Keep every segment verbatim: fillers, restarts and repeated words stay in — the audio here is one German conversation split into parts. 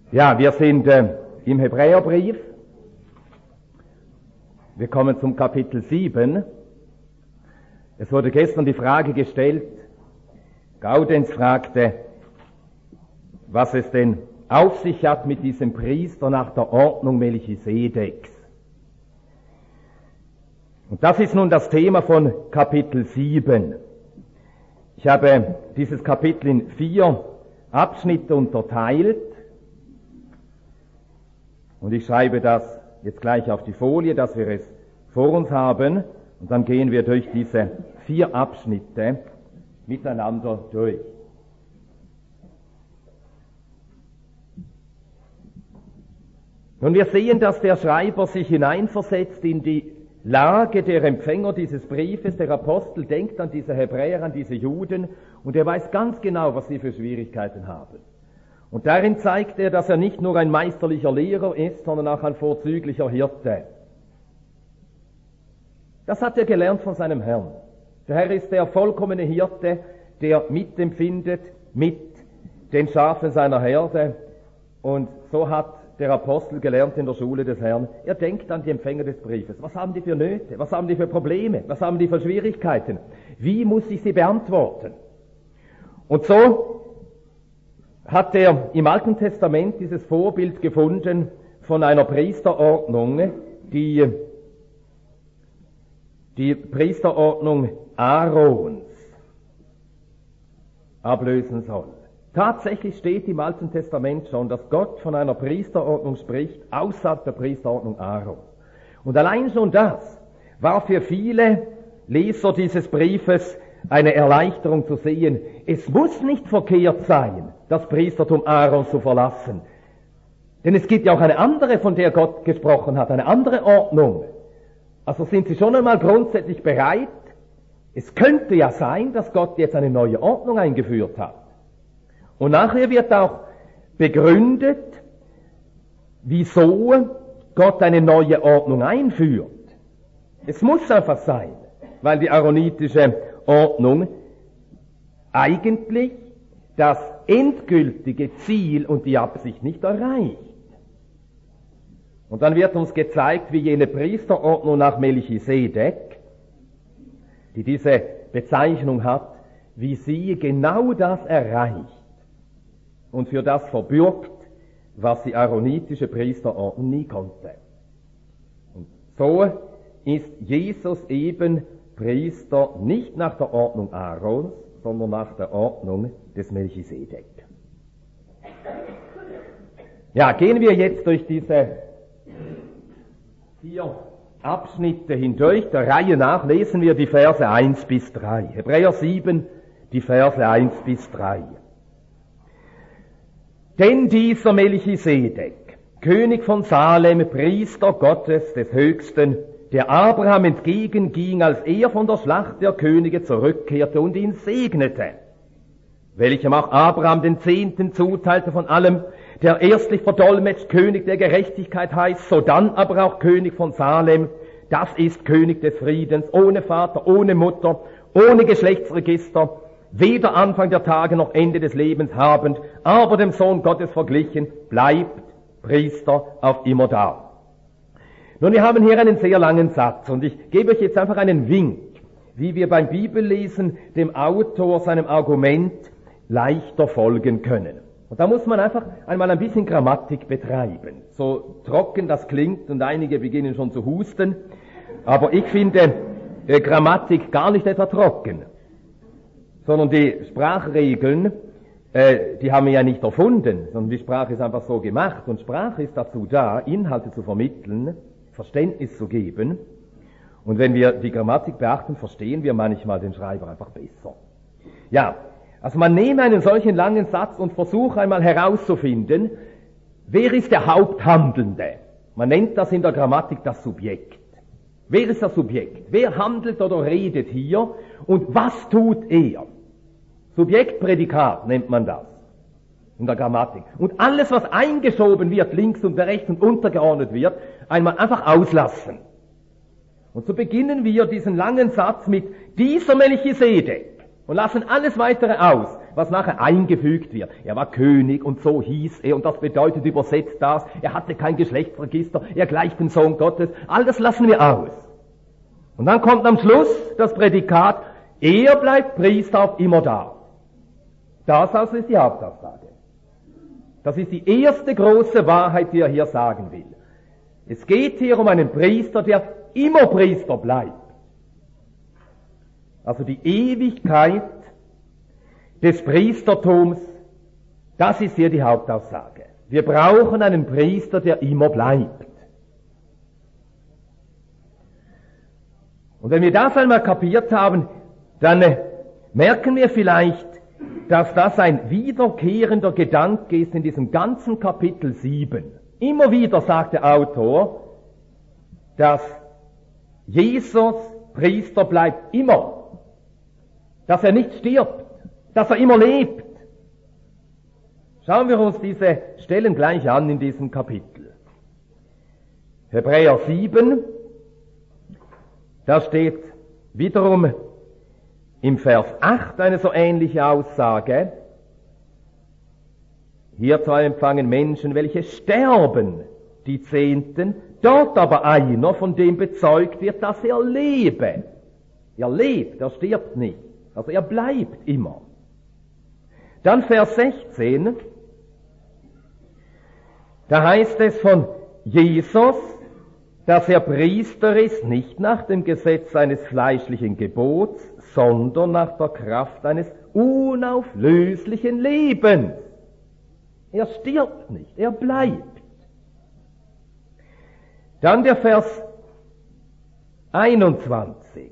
Ja, wir sind äh, im Hebräerbrief. Wir kommen zum Kapitel sieben. Es wurde gestern die Frage gestellt, Gaudenz fragte, was es denn auf sich hat mit diesem Priester nach der Ordnung Melchisedeks. Und das ist nun das Thema von Kapitel sieben. Ich habe dieses Kapitel in vier Abschnitte unterteilt und ich schreibe das jetzt gleich auf die Folie, dass wir es vor uns haben, und dann gehen wir durch diese vier Abschnitte miteinander durch. Nun, wir sehen, dass der Schreiber sich hineinversetzt in die Lage der Empfänger dieses Briefes. Der Apostel denkt an diese Hebräer, an diese Juden, und er weiß ganz genau, was sie für Schwierigkeiten haben. Und darin zeigt er, dass er nicht nur ein meisterlicher Lehrer ist, sondern auch ein vorzüglicher Hirte. Das hat er gelernt von seinem Herrn. Der Herr ist der vollkommene Hirte, der mitempfindet mit den Schafen seiner Herde. Und so hat der Apostel gelernt in der Schule des Herrn. Er denkt an die Empfänger des Briefes. Was haben die für Nöte? Was haben die für Probleme? Was haben die für Schwierigkeiten? Wie muss ich sie beantworten? Und so hat er im Alten Testament dieses Vorbild gefunden von einer Priesterordnung, die die Priesterordnung Aarons ablösen soll. Tatsächlich steht im Alten Testament schon, dass Gott von einer Priesterordnung spricht, außerhalb der Priesterordnung Aarons. Und allein schon das war für viele Leser dieses Briefes eine Erleichterung zu sehen. Es muss nicht verkehrt sein, das Priestertum Aarons zu verlassen. Denn es gibt ja auch eine andere, von der Gott gesprochen hat, eine andere Ordnung. Also sind Sie schon einmal grundsätzlich bereit? Es könnte ja sein, dass Gott jetzt eine neue Ordnung eingeführt hat. Und nachher wird auch begründet, wieso Gott eine neue Ordnung einführt. Es muss einfach sein, weil die aaronitische Ordnung eigentlich das endgültige Ziel und die Absicht nicht erreicht. Und dann wird uns gezeigt, wie jene Priesterordnung nach Melchisedek, die diese Bezeichnung hat, wie sie genau das erreicht und für das verbürgt, was die aaronitische Priesterordnung nie konnte. Und so ist Jesus eben Priester nicht nach der Ordnung Aarons, sondern nach der Ordnung des Melchisedek. Ja, gehen wir jetzt durch diese vier Abschnitte hindurch. Der Reihe nach lesen wir die Verse eins bis drei. Hebräer sieben, die Verse eins bis drei. Denn dieser Melchisedek, König von Salem, Priester Gottes des Höchsten, der Abraham entgegenging, als er von der Schlacht der Könige zurückkehrte und ihn segnete, welchem auch Abraham den Zehnten zuteilte von allem, der erstlich verdolmetscht König der Gerechtigkeit heißt, sodann aber auch König von Salem, das ist König des Friedens, ohne Vater, ohne Mutter, ohne Geschlechtsregister, weder Anfang der Tage noch Ende des Lebens habend, aber dem Sohn Gottes verglichen, bleibt Priester auf immerdar. Nun, wir haben hier einen sehr langen Satz und ich gebe euch jetzt einfach einen Wink, wie wir beim Bibellesen dem Autor seinem Argument leichter folgen können. Und da muss man einfach einmal ein bisschen Grammatik betreiben. So trocken das klingt und einige beginnen schon zu husten, aber ich finde äh, Grammatik gar nicht etwa trocken, sondern die Sprachregeln, äh, die haben wir ja nicht erfunden, sondern die Sprache ist einfach so gemacht. Und Sprache ist dazu da, Inhalte zu vermitteln, Verständnis zu geben. Und wenn wir die Grammatik beachten, verstehen wir manchmal den Schreiber einfach besser. Ja, also man nehme einen solchen langen Satz und versuche einmal herauszufinden, wer ist der Haupthandelnde? Man nennt das in der Grammatik das Subjekt. Wer ist das Subjekt? Wer handelt oder redet hier und was tut er? Subjekt-Prädikat nennt man das in der Grammatik. Und alles, was eingeschoben wird, links und rechts und untergeordnet wird, einmal einfach auslassen. Und so beginnen wir diesen langen Satz mit dieser Melchisedek und lassen alles weitere aus. was nachher eingefügt wird. Er war König und so hieß er, und das bedeutet übersetzt das, er hatte kein Geschlechtsregister, er gleicht dem Sohn Gottes. All das lassen wir aus. Und dann kommt am Schluss das Prädikat, er bleibt Priester auf immer da. Das also ist die Hauptaussage. Das ist die erste große Wahrheit, die er hier sagen will. Es geht hier um einen Priester, der immer Priester bleibt. Also die Ewigkeit des Priestertums, das ist hier die Hauptaussage. Wir brauchen einen Priester, der immer bleibt. Und wenn wir das einmal kapiert haben, dann äh, merken wir vielleicht, dass das ein wiederkehrender Gedanke ist in diesem ganzen Kapitel sieben. Immer wieder sagt der Autor, dass Jesus Priester bleibt immer, dass er nicht stirbt, dass er immer lebt. Schauen wir uns diese Stellen gleich an in diesem Kapitel. Hebräer sieben, da steht wiederum im Vers acht eine so ähnliche Aussage. Hier zwar empfangen Menschen, welche sterben, die Zehnten, dort aber einer, von dem bezeugt wird, dass er lebe. Er lebt, er stirbt nicht. Also er bleibt immer. Dann Vers sechzehn, da heißt es von Jesus, dass er Priester ist, nicht nach dem Gesetz seines fleischlichen Gebots, sondern nach der Kraft eines unauflöslichen Lebens. Er stirbt nicht, er bleibt. Dann der Vers einundzwanzig.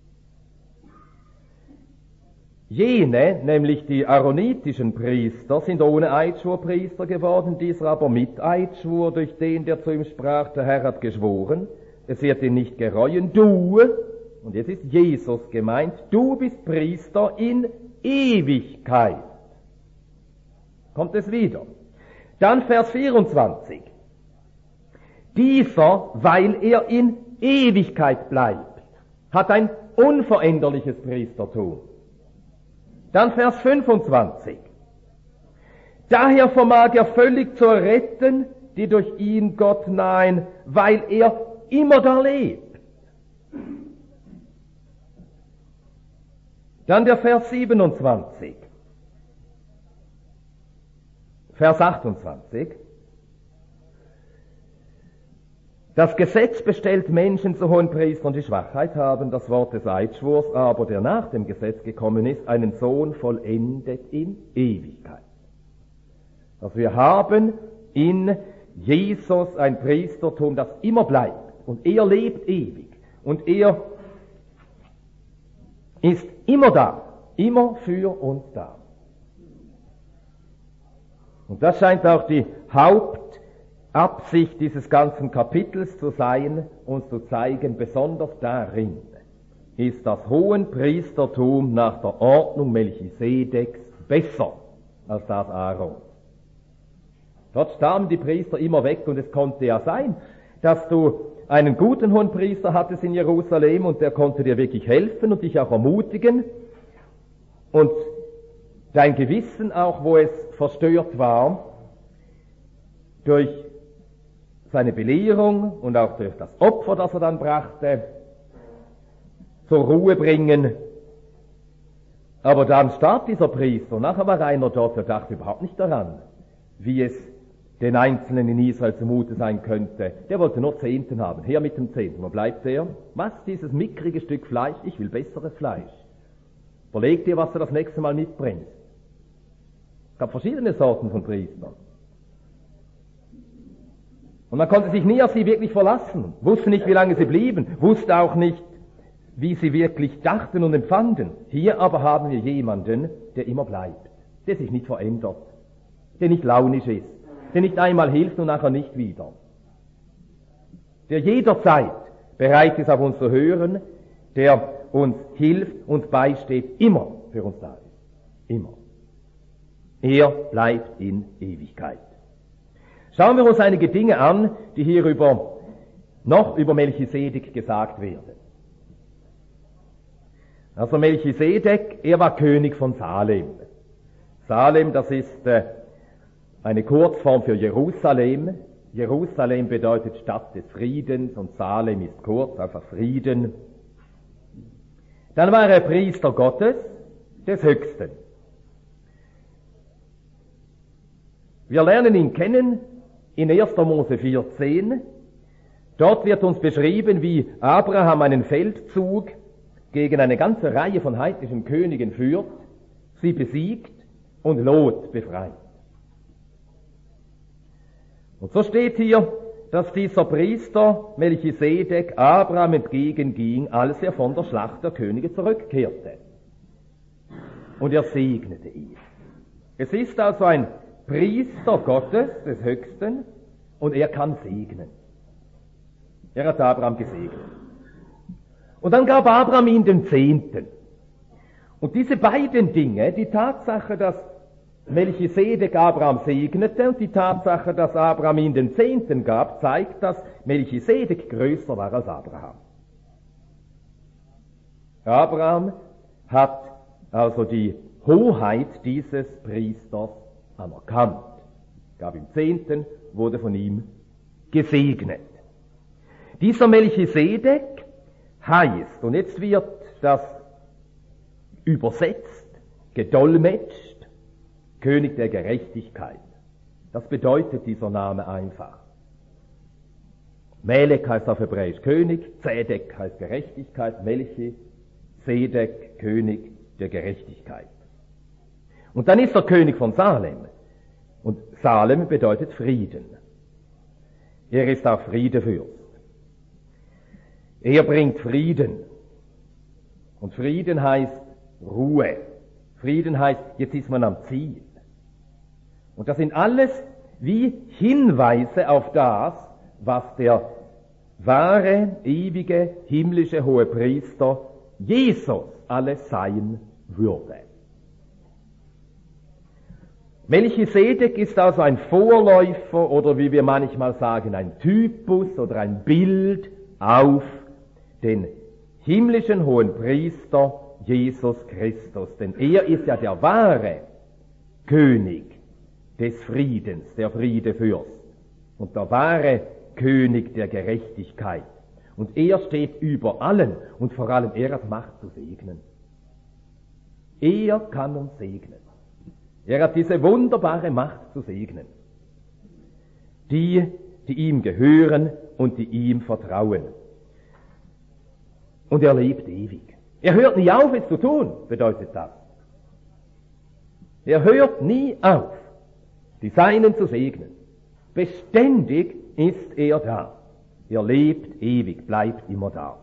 Jene, nämlich die aaronitischen Priester, sind ohne Eidschwur Priester geworden, dieser aber mit Eidschwur, durch den, der zu ihm sprach, der Herr hat geschworen, es wird ihn nicht gereuen, du, und jetzt ist Jesus gemeint, du bist Priester in Ewigkeit. Kommt es wieder. Dann Vers vierundzwanzig. Dieser, weil er in Ewigkeit bleibt, hat ein unveränderliches Priestertum. Dann Vers fünfundzwanzig. Daher vermag er völlig zu retten, die durch ihn Gott nahen, weil er immer da lebt. Dann der Vers siebenundzwanzig. Vers achtundzwanzig. Das Gesetz bestellt Menschen zu Hohenpriestern, die Schwachheit haben, das Wort des Eidschwurs aber, der nach dem Gesetz gekommen ist, einen Sohn vollendet in Ewigkeit. Also wir haben in Jesus ein Priestertum, das immer bleibt. Und er lebt ewig. Und er ist immer da. Immer für uns da. Und das scheint auch die Hauptabsicht dieses ganzen Kapitels zu sein, uns zu zeigen, besonders darin ist das Hohenpriestertum nach der Ordnung Melchisedeks besser als das Aaron. Dort starben die Priester immer weg, und es konnte ja sein, dass du einen guten Hohenpriester hattest in Jerusalem, und der konnte dir wirklich helfen und dich auch ermutigen, und dein Gewissen auch, wo es verstört war, durch seine Belehrung und auch durch das Opfer, das er dann brachte, zur Ruhe bringen. Aber dann starb dieser Priester, und nachher war einer dort, der dachte überhaupt nicht daran, wie es den Einzelnen in Israel zumute sein könnte. Der wollte nur Zehnten haben. Her mit dem Zehnten. Wo bleibt der? Was? Dieses mickrige Stück Fleisch? Ich will besseres Fleisch. Überleg dir, was du das nächste Mal mitbringst. Es gab verschiedene Sorten von Priestern. Und man konnte sich nie auf sie wirklich verlassen. Wusste nicht, wie lange sie blieben. Wusste auch nicht, wie sie wirklich dachten und empfanden. Hier aber haben wir jemanden, der immer bleibt. Der sich nicht verändert. Der nicht launisch ist. Der nicht einmal hilft und nachher nicht wieder. Der jederzeit bereit ist, auf uns zu hören, der uns hilft, uns beisteht, immer für uns da ist. Immer. Er bleibt in Ewigkeit. Schauen wir uns einige Dinge an, die hier über, noch über Melchisedek gesagt werden. Also Melchisedek, er war König von Salem. Salem, das ist äh, eine Kurzform für Jerusalem. Jerusalem bedeutet Stadt des Friedens und Salem ist kurz, einfach Frieden. Dann war er Priester Gottes, des Höchsten. Wir lernen ihn kennen in erster Mose vier zehn. Dort wird uns beschrieben, wie Abraham einen Feldzug gegen eine ganze Reihe von heidnischen Königen führt, sie besiegt und Lot befreit. Und so steht hier, dass dieser Priester Melchisedek Abraham entgegenging, als er von der Schlacht der Könige zurückkehrte. Und er segnete ihn. Es ist also ein Priester Gottes, des Höchsten, und er kann segnen. Er hat Abraham gesegnet. Und dann gab Abraham ihm den Zehnten. Und diese beiden Dinge, die Tatsache, dass Melchisedek Abraham segnete und die Tatsache, dass Abraham ihm den Zehnten gab, zeigt, dass Melchisedek größer war als Abraham. Abraham hat also die Hoheit dieses Priesters anerkannt, gab ihm Zehnten, wurde von ihm gesegnet. Dieser Melchisedek heißt, und jetzt wird das übersetzt, gedolmetscht, König der Gerechtigkeit. Das bedeutet dieser Name einfach. Melek heißt auf Hebräisch König, Zedek heißt Gerechtigkeit, Melchisedek, König der Gerechtigkeit. Und dann ist er König von Salem. Und Salem bedeutet Frieden. Er ist auch Friedefürst. Er bringt Frieden. Und Frieden heißt Ruhe. Frieden heißt, jetzt ist man am Ziel. Und das sind alles wie Hinweise auf das, was der wahre, ewige, himmlische Hohepriester Jesus alles sein würde. Melchisedek ist also ein Vorläufer oder wie wir manchmal sagen, ein Typus oder ein Bild auf den himmlischen Hohenpriester Jesus Christus. Denn er ist ja der wahre König des Friedens, der Friedefürst und der wahre König der Gerechtigkeit. Und er steht über allen und vor allem er hat Macht zu segnen. Er kann uns segnen. Er hat diese wunderbare Macht zu segnen. Die, die ihm gehören und die ihm vertrauen. Und er lebt ewig. Er hört nie auf, es zu tun, bedeutet das. Er hört nie auf, die Seinen zu segnen. Beständig ist er da. Er lebt ewig, bleibt immer da.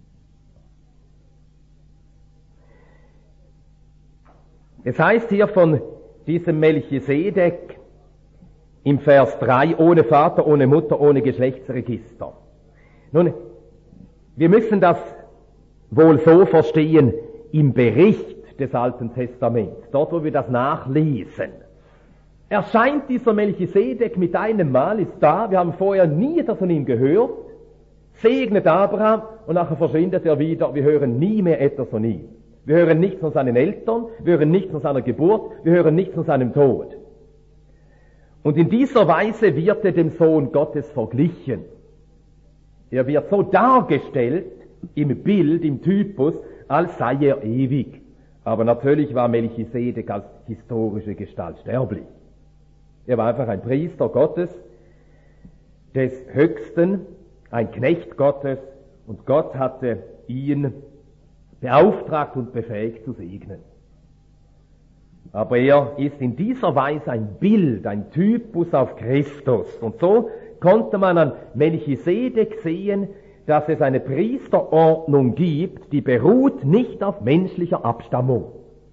Es heißt hier von diesem Melchisedek im Vers drei, ohne Vater, ohne Mutter, ohne Geschlechtsregister. Nun, wir müssen das wohl so verstehen im Bericht des Alten Testaments, dort wo wir das nachlesen. Erscheint dieser Melchisedek mit einem Mal, ist da, wir haben vorher nie etwas von ihm gehört, segnet Abraham und nachher verschwindet er wieder, wir hören nie mehr etwas von ihm. Wir hören nichts von seinen Eltern, wir hören nichts von seiner Geburt, wir hören nichts von seinem Tod. Und in dieser Weise wird er dem Sohn Gottes verglichen. Er wird so dargestellt, im Bild, im Typus, als sei er ewig. Aber natürlich war Melchisedek als historische Gestalt sterblich. Er war einfach ein Priester Gottes, des Höchsten, ein Knecht Gottes, und Gott hatte ihn beauftragt und befähigt zu segnen. Aber er ist in dieser Weise ein Bild, ein Typus auf Christus. Und so konnte man an Melchisedek sehen, dass es eine Priesterordnung gibt, die beruht nicht auf menschlicher Abstammung.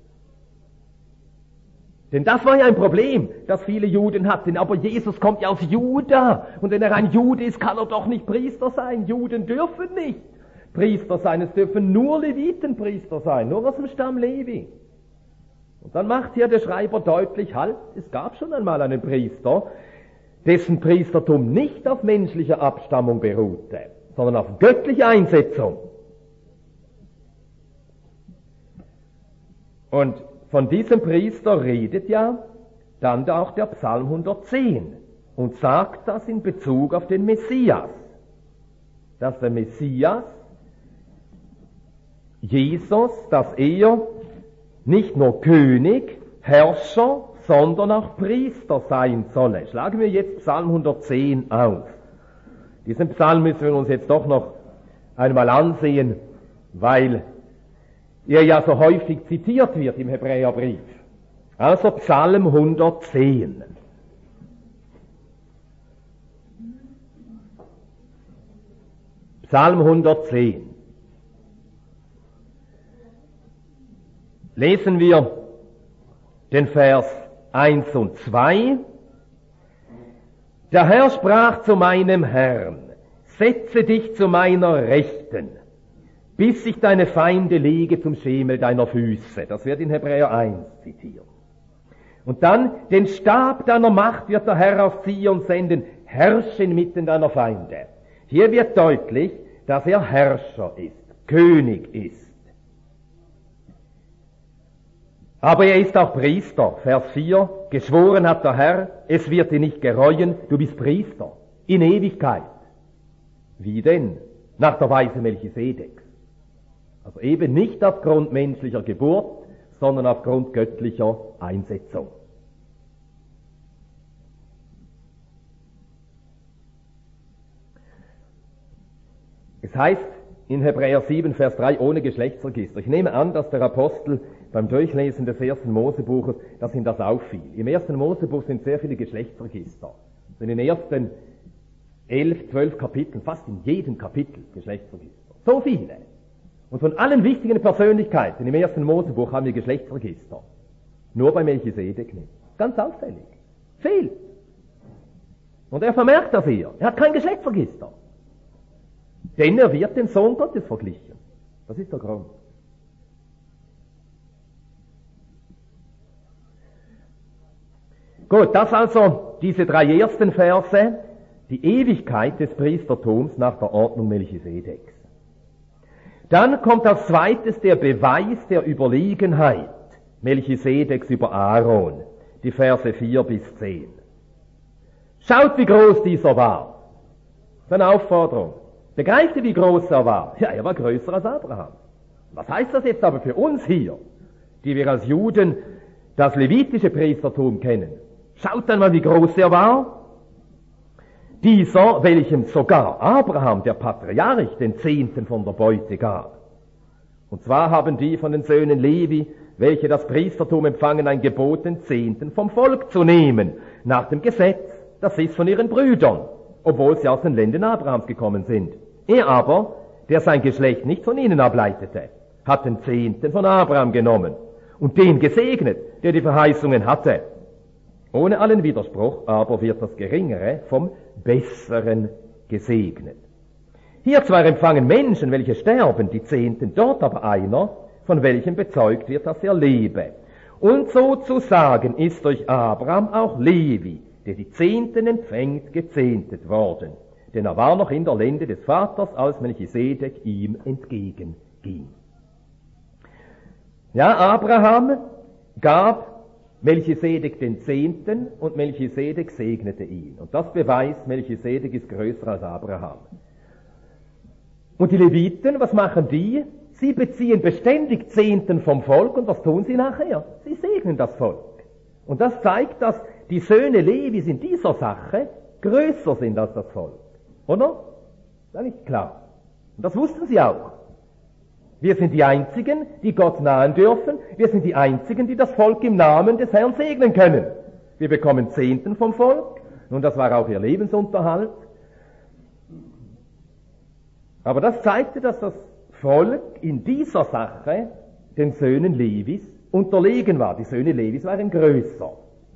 Denn das war ja ein Problem, das viele Juden hatten. Aber Jesus kommt ja aus Juda. Und wenn er ein Jude ist, kann er doch nicht Priester sein. Juden dürfen nicht Priester sein. Es dürfen nur Levitenpriester sein, nur aus dem Stamm Levi. Und dann macht hier der Schreiber deutlich, halt, es gab schon einmal einen Priester, dessen Priestertum nicht auf menschlicher Abstammung beruhte, sondern auf göttliche Einsetzung. Und von diesem Priester redet ja dann auch der Psalm hundertzehn und sagt das in Bezug auf den Messias, dass der Messias, Jesus, dass er nicht nur König, Herrscher, sondern auch Priester sein solle. Schlagen wir jetzt Psalm hundertzehn auf. Diesen Psalm müssen wir uns jetzt doch noch einmal ansehen, weil er ja so häufig zitiert wird im Hebräerbrief. Also Psalm hundertzehn. Psalm hundertzehn. Lesen wir den Vers eins und zwei. Der Herr sprach zu meinem Herrn, setze dich zu meiner Rechten, bis ich deine Feinde lege zum Schemel deiner Füße. Das wird in Hebräer eins zitiert. Und dann, den Stab deiner Macht wird der Herr auf Zion senden, herrsche inmitten deiner Feinde. Hier wird deutlich, dass er Herrscher ist, König ist. Aber er ist auch Priester, Vers vier, geschworen hat der Herr, es wird dir nicht gereuen, du bist Priester, in Ewigkeit. Wie denn? Nach der Weise Melchisedeks. Also eben nicht aufgrund menschlicher Geburt, sondern aufgrund göttlicher Einsetzung. Es heißt in Hebräer sieben, Vers drei, ohne Geschlechtsregister. Ich nehme an, dass der Apostel beim Durchlesen des ersten Mosebuches, dass ihm das auffiel. Im ersten Mosebuch sind sehr viele Geschlechtsregister. In den ersten elf, zwölf Kapiteln, fast in jedem Kapitel Geschlechtsregister. So viele. Und von allen wichtigen Persönlichkeiten im ersten Mosebuch haben wir Geschlechtsregister. Nur bei Melchisedek nicht. Ganz auffällig. Fehlt. Und er vermerkt das hier. Er hat kein Geschlechtsregister. Denn er wird dem Sohn Gottes verglichen. Das ist der Grund. Gut, das also diese drei ersten Verse, die Ewigkeit des Priestertums nach der Ordnung Melchisedeks. Dann kommt als zweites der Beweis der Überlegenheit Melchisedeks über Aaron, die Verse vier bis zehn. Schaut, wie groß dieser war. Das ist eine Aufforderung. Begreift ihr, wie groß er war? Ja, er war größer als Abraham. Was heißt das jetzt aber für uns hier, die wir als Juden das levitische Priestertum kennen? Schaut einmal, wie groß er war. Dieser, welchem sogar Abraham, der Patriarch, den Zehnten von der Beute gab. Und zwar haben die von den Söhnen Levi, welche das Priestertum empfangen, ein Gebot, den Zehnten vom Volk zu nehmen, nach dem Gesetz, das ist von ihren Brüdern, obwohl sie aus den Ländern Abrahams gekommen sind. Er aber, der sein Geschlecht nicht von ihnen ableitete, hat den Zehnten von Abraham genommen und den gesegnet, der die Verheißungen hatte. Ohne allen Widerspruch aber wird das Geringere vom Besseren gesegnet. Hier zwar empfangen Menschen, welche sterben, die Zehnten, dort aber einer, von welchem bezeugt wird, dass er lebe. Und sozusagen ist durch Abraham auch Levi, der die Zehnten empfängt, gezehntet worden. Denn er war noch in der Lände des Vaters, als Melchisedek ihm entgegenging. Ja, Abraham gab Melchisedek den Zehnten und Melchisedek segnete ihn. Und das beweist, Melchisedek ist größer als Abraham. Und die Leviten, was machen die? Sie beziehen beständig Zehnten vom Volk und was tun sie nachher? Sie segnen das Volk. Und das zeigt, dass die Söhne Levis in dieser Sache größer sind als das Volk. Oder? Das ist nicht klar. Und das wussten sie auch. Wir sind die Einzigen, die Gott nahen dürfen. Wir sind die Einzigen, die das Volk im Namen des Herrn segnen können. Wir bekommen Zehnten vom Volk. Nun, das war auch ihr Lebensunterhalt. Aber das zeigte, dass das Volk in dieser Sache den Söhnen Levis unterlegen war. Die Söhne Levis waren größer.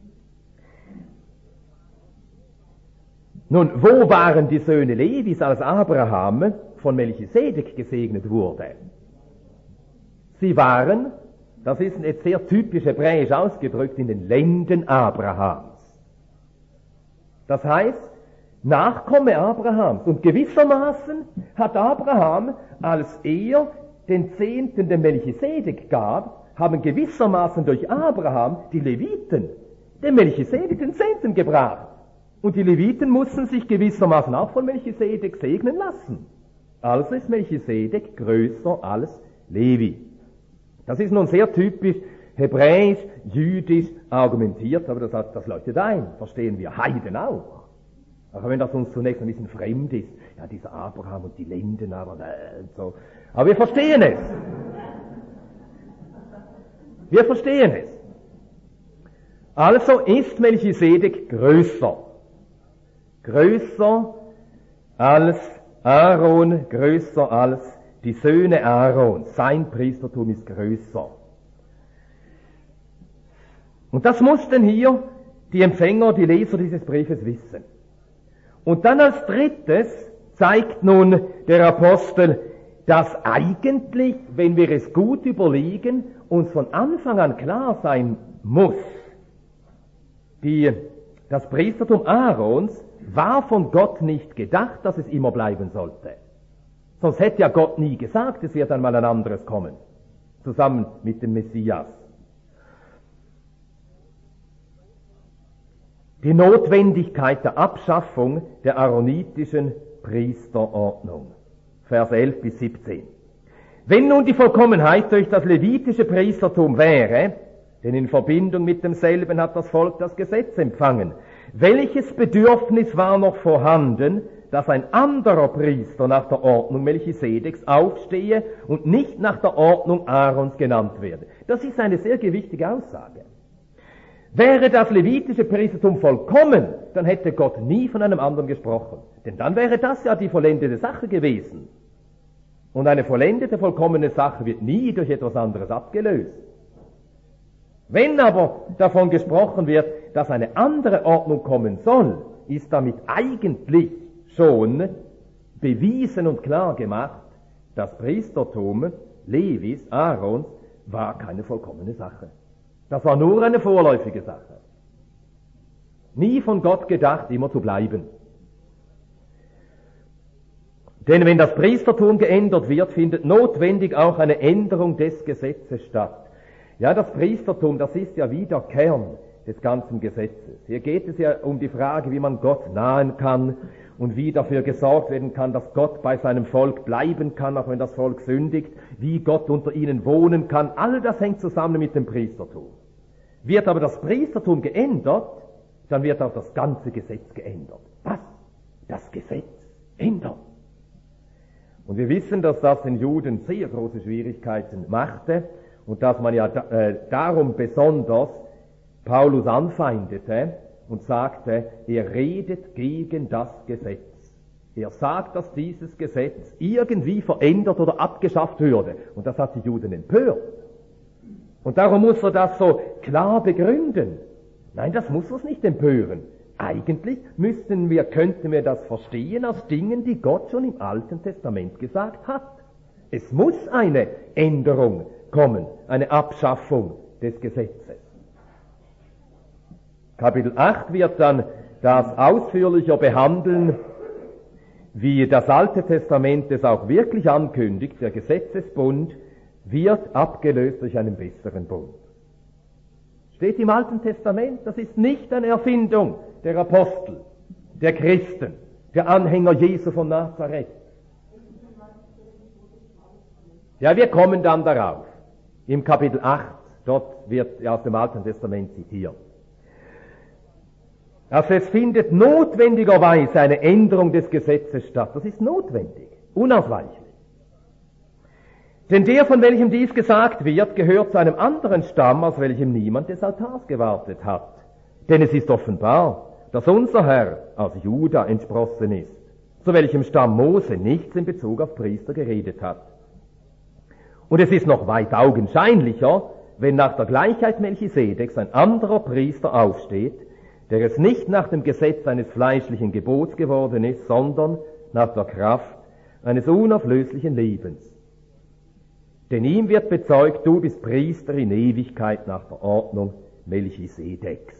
Nun, wo waren die Söhne Levis, als Abraham von Melchisedek gesegnet wurde? Sie waren, das ist jetzt sehr typisch hebräisch ausgedrückt, in den Lenden Abrahams. Das heißt, Nachkomme Abrahams. Und gewissermaßen hat Abraham, als er den Zehnten dem Melchisedek gab, haben gewissermaßen durch Abraham die Leviten, dem Melchisedek, den Zehnten gebracht. Und die Leviten mussten sich gewissermaßen auch von Melchisedek segnen lassen. Also ist Melchisedek größer als Levi. Das ist nun sehr typisch hebräisch, jüdisch argumentiert, aber das, das leuchtet ein, verstehen wir Heiden auch. Auch wenn das uns zunächst ein bisschen fremd ist, ja, dieser Abraham und die Lenden, aber äh, so. Aber wir verstehen es. Wir verstehen es. Also ist Melchisedek größer. Größer als Aaron, größer als die Söhne Aarons. Sein Priestertum ist größer. Und das mussten hier die Empfänger, die Leser dieses Briefes wissen. Und dann als drittes zeigt nun der Apostel, dass eigentlich, wenn wir es gut überlegen, uns von Anfang an klar sein muss, die, das Priestertum Aarons war von Gott nicht gedacht, dass es immer bleiben sollte. Sonst hätte ja Gott nie gesagt, es wird einmal ein anderes kommen, zusammen mit dem Messias. Die Notwendigkeit der Abschaffung der aaronitischen Priesterordnung. Vers elf bis siebzehn. Wenn nun die Vollkommenheit durch das levitische Priestertum wäre, denn in Verbindung mit demselben hat das Volk das Gesetz empfangen, welches Bedürfnis war noch vorhanden, dass ein anderer Priester nach der Ordnung Melchisedeks aufstehe und nicht nach der Ordnung Aarons genannt werde? Das ist eine sehr gewichtige Aussage. Wäre das levitische Priestertum vollkommen, dann hätte Gott nie von einem anderen gesprochen. Denn dann wäre das ja die vollendete Sache gewesen. Und eine vollendete, vollkommene Sache wird nie durch etwas anderes abgelöst. Wenn aber davon gesprochen wird, dass eine andere Ordnung kommen soll, ist damit eigentlich schon bewiesen und klar gemacht, das Priestertum Levis, Aarons, war keine vollkommene Sache. Das war nur eine vorläufige Sache. Nie von Gott gedacht, immer zu bleiben. Denn wenn das Priestertum geändert wird, findet notwendig auch eine Änderung des Gesetzes statt. Ja, das Priestertum, das ist ja wie der Kern des ganzen Gesetzes. Hier geht es ja um die Frage, wie man Gott nahen kann und wie dafür gesorgt werden kann, dass Gott bei seinem Volk bleiben kann, auch wenn das Volk sündigt, wie Gott unter ihnen wohnen kann. All das hängt zusammen mit dem Priestertum. Wird aber das Priestertum geändert, dann wird auch das ganze Gesetz geändert. Was? Das Gesetz ändern. Und wir wissen, dass das den Juden sehr große Schwierigkeiten machte und dass man ja äh, darum besonders Paulus anfeindete und sagte, er redet gegen das Gesetz. Er sagt, dass dieses Gesetz irgendwie verändert oder abgeschafft würde. Und das hat die Juden empört. Und darum muss er das so klar begründen. Nein, das muss uns nicht empören. Eigentlich müssten wir, könnten wir das verstehen aus Dingen, die Gott schon im Alten Testament gesagt hat. Es muss eine Änderung kommen, eine Abschaffung des Gesetzes. Kapitel acht wird dann das ausführlicher behandeln, wie das Alte Testament es auch wirklich ankündigt. Der Gesetzesbund wird abgelöst durch einen besseren Bund. Steht im Alten Testament, das ist nicht eine Erfindung der Apostel, der Christen, der Anhänger Jesu von Nazareth. Ja, wir kommen dann darauf. Im Kapitel acht, dort wird aus dem Alten Testament zitiert. Also es findet notwendigerweise eine Änderung des Gesetzes statt. Das ist notwendig, unausweichlich. Denn der, von welchem dies gesagt wird, gehört zu einem anderen Stamm, aus welchem niemand des Altars gewartet hat. Denn es ist offenbar, dass unser Herr aus Juda entsprossen ist, zu welchem Stamm Mose nichts in Bezug auf Priester geredet hat. Und es ist noch weit augenscheinlicher, wenn nach der Gleichheit Melchisedeks ein anderer Priester aufsteht, der es nicht nach dem Gesetz eines fleischlichen Gebots geworden ist, sondern nach der Kraft eines unauflöslichen Lebens. Denn ihm wird bezeugt, du bist Priester in Ewigkeit nach der Ordnung Melchisedeks.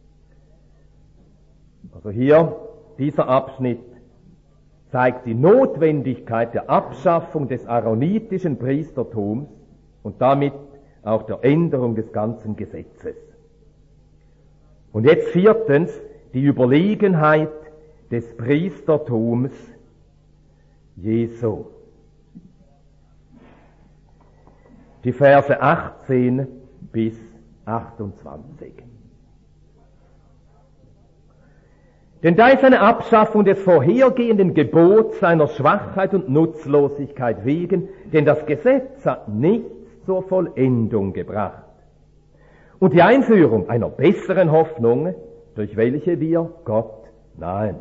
Also hier, dieser Abschnitt zeigt die Notwendigkeit der Abschaffung des aaronitischen Priestertums und damit auch der Änderung des ganzen Gesetzes. Und jetzt viertens, die Überlegenheit des Priestertums Jesu. Die Verse achtzehn bis achtundzwanzig. Denn da ist eine Abschaffung des vorhergehenden Gebots seiner Schwachheit und Nutzlosigkeit wegen, denn das Gesetz hat nichts zur Vollendung gebracht. Und die Einführung einer besseren Hoffnung, durch welche wir Gott nahen.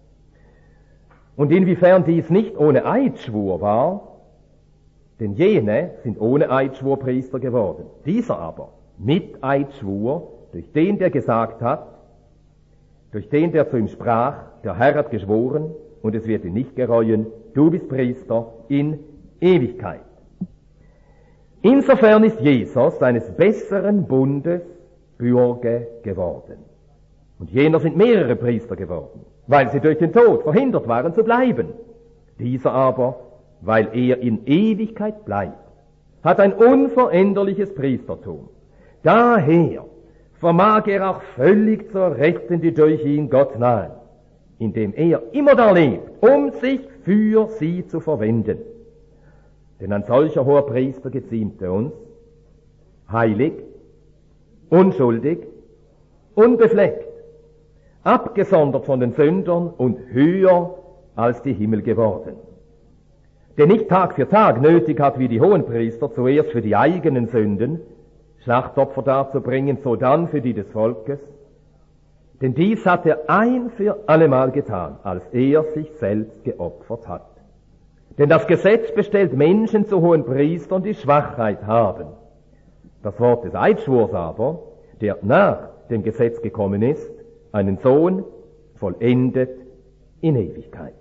Und inwiefern dies nicht ohne Eidschwur war, denn jene sind ohne Eidschwur Priester geworden, dieser aber mit Eidschwur, durch den, der gesagt hat, durch den, der zu ihm sprach, der Herr hat geschworen, und es wird ihn nicht gereuen, du bist Priester in Ewigkeit. Insofern ist Jesus eines besseren Bundes Bürger geworden. Und jener sind mehrere Priester geworden, weil sie durch den Tod verhindert waren zu bleiben. Dieser aber, weil er in Ewigkeit bleibt, hat ein unveränderliches Priestertum. Daher vermag er auch völlig zu retten, die durch ihn Gott nahen, indem er immer da lebt, um sich für sie zu verwenden. Denn ein solcher hoher Priester geziemte uns, heilig, unschuldig, unbefleckt, abgesondert von den Sündern und höher als die Himmel geworden. Der nicht Tag für Tag nötig hat, wie die Hohenpriester, zuerst für die eigenen Sünden Schlachtopfer darzubringen, sodann für die des Volkes. Denn dies hat er ein für allemal getan, als er sich selbst geopfert hat. Denn das Gesetz bestellt Menschen zu hohen Priestern, die Schwachheit haben. Das Wort des Eidschwurs aber, der nach dem Gesetz gekommen ist, einen Sohn vollendet in Ewigkeit.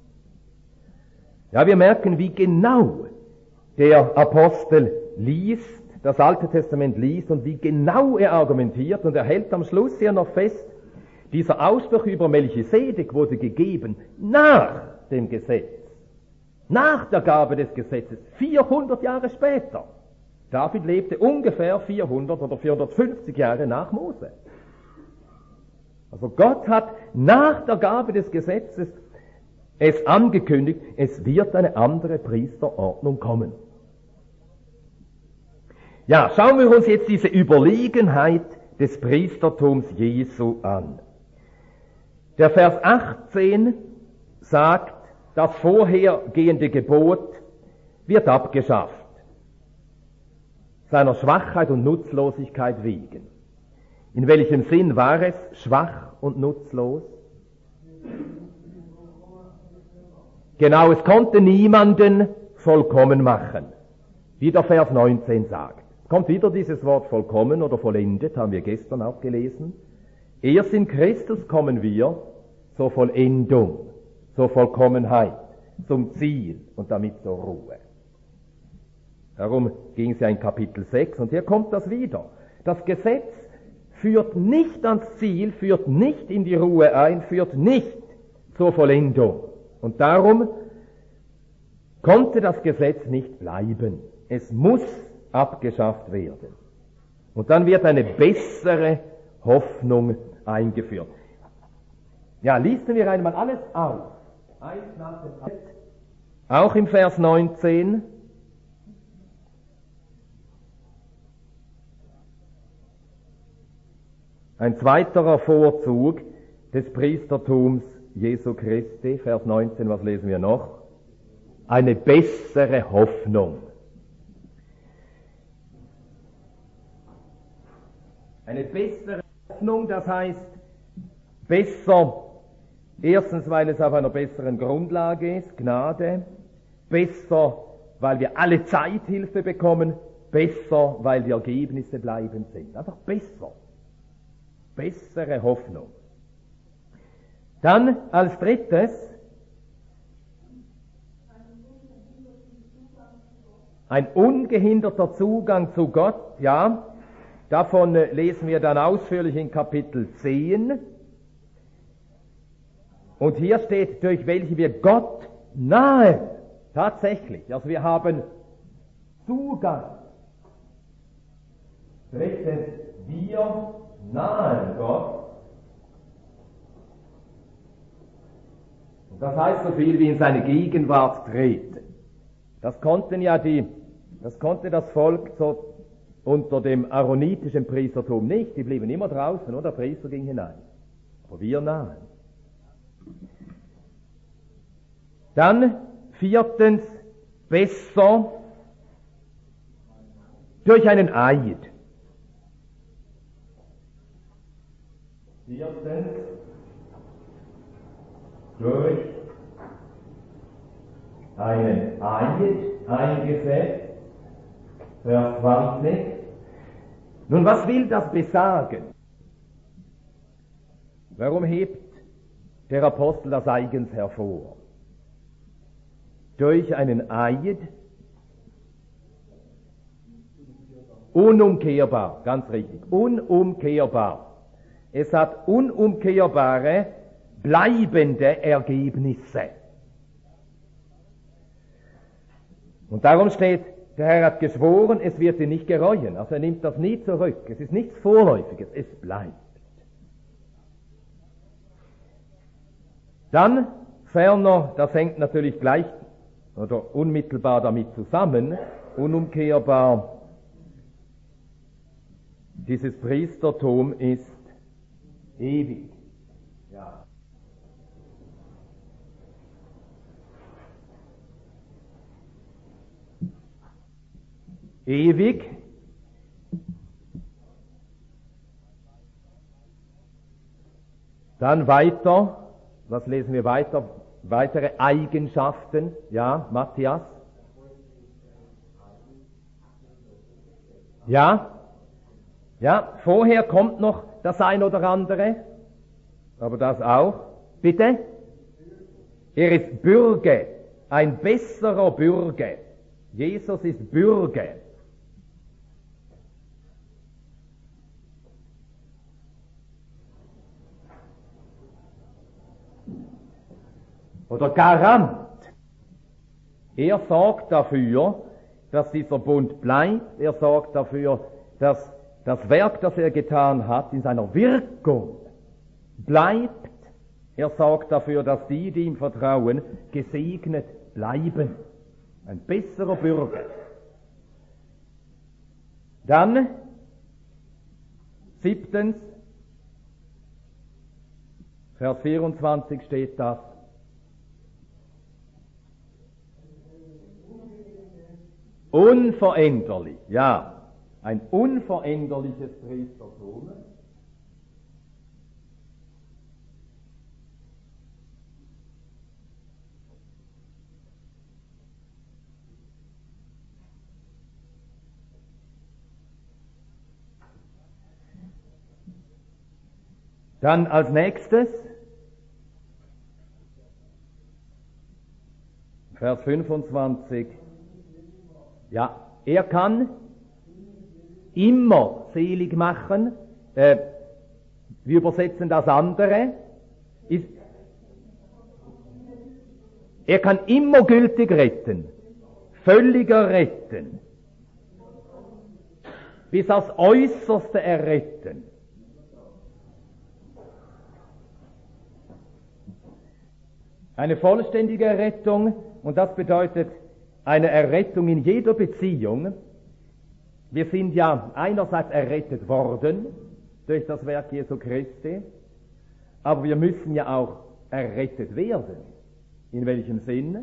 Ja, wir merken, wie genau der Apostel liest, das Alte Testament liest und wie genau er argumentiert, und er hält am Schluss hier noch fest, dieser Ausspruch über Melchisedek wurde gegeben nach dem Gesetz, nach der Gabe des Gesetzes, vierhundert Jahre später. David lebte ungefähr vierhundert oder vierhundertfünfzig Jahre nach Mose. Also Gott hat nach der Gabe des Gesetzes es angekündigt, es wird eine andere Priesterordnung kommen. Ja, schauen wir uns jetzt diese Überlegenheit des Priestertums Jesu an. Der Vers achtzehn sagt, das vorhergehende Gebot wird abgeschafft, seiner Schwachheit und Nutzlosigkeit wegen. In welchem Sinn war es schwach und nutzlos? Genau, es konnte niemanden vollkommen machen, wie der Vers neunzehn sagt. Es kommt wieder dieses Wort vollkommen oder vollendet, haben wir gestern auch gelesen. Erst in Christus kommen wir zur Vollendung, zur Vollkommenheit, zum Ziel und damit zur Ruhe. Darum ging es ja in Kapitel sechs, und hier kommt das wieder. Das Gesetz führt nicht ans Ziel, führt nicht in die Ruhe ein, führt nicht zur Vollendung. Und darum konnte das Gesetz nicht bleiben. Es muss abgeschafft werden. Und dann wird eine bessere Hoffnung eingeführt. Ja, lesen wir einmal alles auf. Eins nach dem anderen. Auch im Vers neunzehn. Ein zweiterer Vorzug des Priestertums Jesu Christi, Vers neunzehn, was lesen wir noch? Eine bessere Hoffnung. Eine bessere Hoffnung, das heißt besser, erstens, weil es auf einer besseren Grundlage ist, Gnade, besser, weil wir alle Zeit Hilfe bekommen, besser, weil die Ergebnisse bleibend sind. Einfach besser. Bessere Hoffnung. Dann als drittes ein ungehinderter Zugang zu Gott, ja, davon lesen wir dann ausführlich in Kapitel zehn. Und hier steht, durch welche wir Gott nahe, tatsächlich, also wir haben Zugang Drittens, wir nahen Gott. Und das heißt so viel wie in seine Gegenwart treten. Das konnten ja die, das konnte das Volk so unter dem aaronitischen Priestertum nicht. Die blieben immer draußen und der Priester ging hinein. Aber wir nahen. Dann viertens, besser durch einen Eid. Viertens, durch einen Eid eingesetzt. Vers zwanzig. Nun, was will das besagen? Warum hebt der Apostel das eigens hervor? Durch einen Eid, unumkehrbar, ganz richtig, unumkehrbar. Es hat unumkehrbare, bleibende Ergebnisse. Und darum steht, der Herr hat geschworen, es wird ihn nicht gereuen. Also er nimmt das nie zurück. Es ist nichts Vorläufiges, es bleibt. Dann ferner, das hängt natürlich gleich oder unmittelbar damit zusammen, unumkehrbar, dieses Priestertum ist ewig. Ja. Ewig. Dann weiter, was lesen wir weiter? Weitere Eigenschaften, ja, Matthias? Ja? Ja, vorher kommt noch das ein oder andere, aber das auch. Bitte? Er ist Bürge, ein besserer Bürge. Jesus ist Bürge. Oder Garant. Er sorgt dafür, dass dieser Bund bleibt. Er sorgt dafür, dass das Werk, das er getan hat, in seiner Wirkung bleibt. Er sorgt dafür, dass die, die ihm vertrauen, gesegnet bleiben. Ein besserer Bürger. Dann, siebtens, Vers vierundzwanzig steht das. Unveränderlich, ja. Ein unveränderliches Priestertum. Dann als nächstes, Vers fünfundzwanzig, ja, er kann immer selig machen. Äh, wir übersetzen das andere. Ist, er kann immer gültig retten, völliger retten, bis aufs Äußerste erretten. Eine vollständige Errettung, und das bedeutet eine Errettung in jeder Beziehung. Wir sind ja einerseits errettet worden durch das Werk Jesu Christi, aber wir müssen ja auch errettet werden. In welchem Sinne?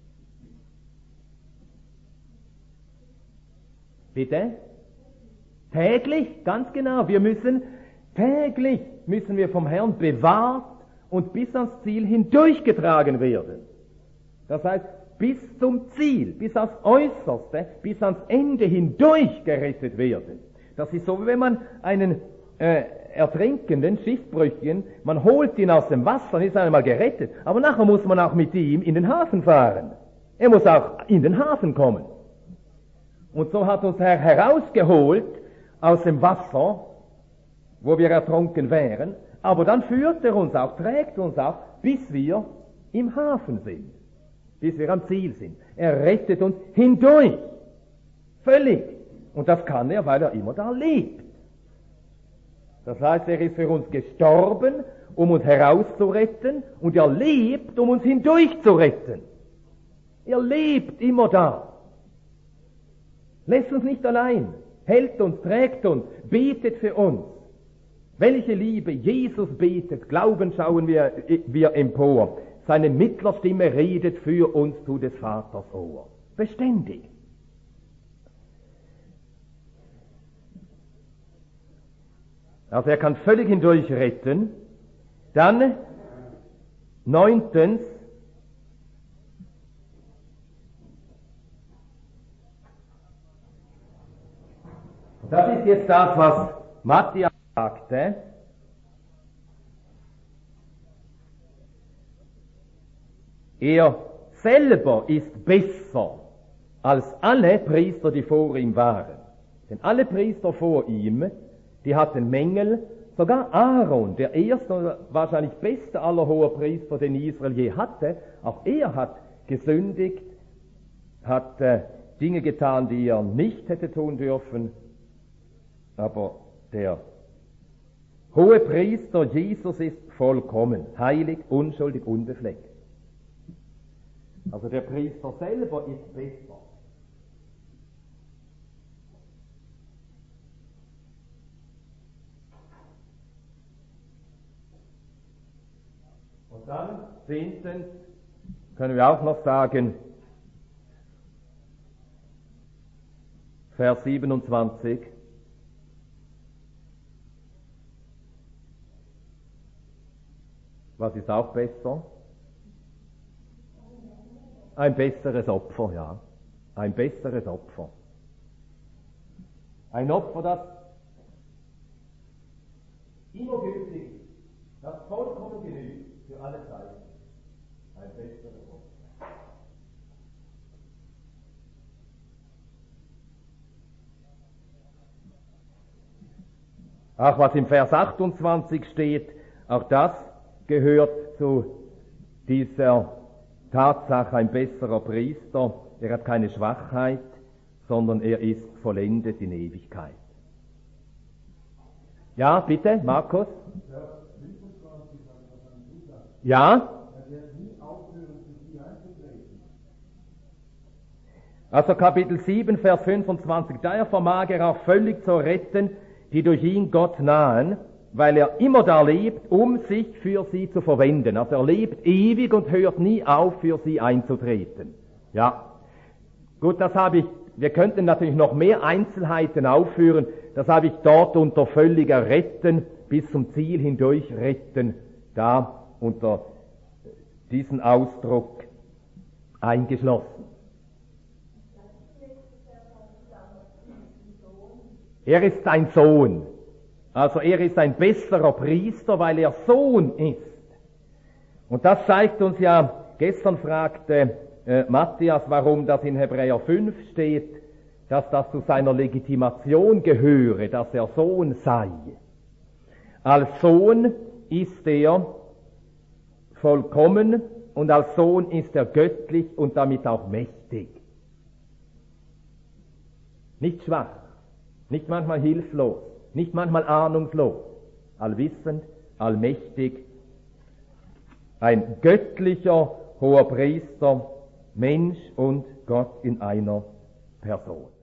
Bitte? Täglich, ganz genau. Wir müssen täglich müssen wir vom Herrn bewahrt und bis ans Ziel hindurchgetragen werden. Das heißt, bis zum Ziel, bis aufs Äußerste, bis ans Ende hindurch gerettet werden. Das ist so, wie wenn man einen äh, ertrinkenden, Schiffbrüchigen, man holt ihn aus dem Wasser und ist einmal gerettet, aber nachher muss man auch mit ihm in den Hafen fahren. Er muss auch in den Hafen kommen. Und so hat uns der Herr herausgeholt aus dem Wasser, wo wir ertrunken wären, aber dann führt er uns auch, trägt uns auch, bis wir im Hafen sind. Bis wir am Ziel sind. Er rettet uns hindurch. Völlig. Und das kann er, weil er immer da lebt. Das heißt, er ist für uns gestorben, um uns herauszuretten, und er lebt, um uns hindurchzuretten. Er lebt immer da. Lässt uns nicht allein, hält uns, trägt uns, betet für uns. Welche Liebe! Jesus betet, Glauben schauen wir, wir empor. Seine Mittlerstimme redet für uns zu des Vaters Ohr. Beständig. Also er kann völlig hindurch retten. Dann, neuntens, das ist jetzt das, was Matthias sagte. Er selber ist besser als alle Priester, die vor ihm waren. Denn alle Priester vor ihm, die hatten Mängel. Sogar Aaron, der erste und wahrscheinlich beste aller Hohepriester, den Israel je hatte, auch er hat gesündigt, hat äh, Dinge getan, die er nicht hätte tun dürfen. Aber der Hohepriester Jesus ist vollkommen, heilig, unschuldig, unbefleckt. Also der Priester selber ist besser. Und dann, zehntens, können wir auch noch sagen, Vers siebenundzwanzig, was ist auch besser? Ein besseres Opfer, ja. Ein besseres Opfer. Ein Opfer, das immer gültig ist, das vollkommen genügt für alle Zeiten. Ein besseres Opfer. Auch was im Vers achtundzwanzig steht, auch das gehört zu dieser Tatsache, ein besserer Priester. Er hat keine Schwachheit, sondern er ist vollendet in Ewigkeit. Ja, bitte, Markus? Ja? Also Kapitel sieben, Vers fünfundzwanzig. Daher vermag er auch völlig zu retten, die durch ihn Gott nahen, weil er immer da lebt, um sich für sie zu verwenden. Also er lebt ewig und hört nie auf, für sie einzutreten. Ja. Gut, das habe ich, wir könnten natürlich noch mehr Einzelheiten aufführen, das habe ich dort unter völliger Retten bis zum Ziel hindurch retten, da unter diesen Ausdruck eingeschlossen. Er ist ein Sohn. Also er ist ein besserer Priester, weil er Sohn ist. Und das zeigt uns ja, gestern fragte äh, Matthias, warum das in Hebräer fünf steht, dass das zu seiner Legitimation gehöre, dass er Sohn sei. Als Sohn ist er vollkommen und als Sohn ist er göttlich und damit auch mächtig. Nicht schwach, nicht manchmal hilflos, nicht manchmal ahnungslos, allwissend, allmächtig, ein göttlicher Hoherpriester, Mensch und Gott in einer Person.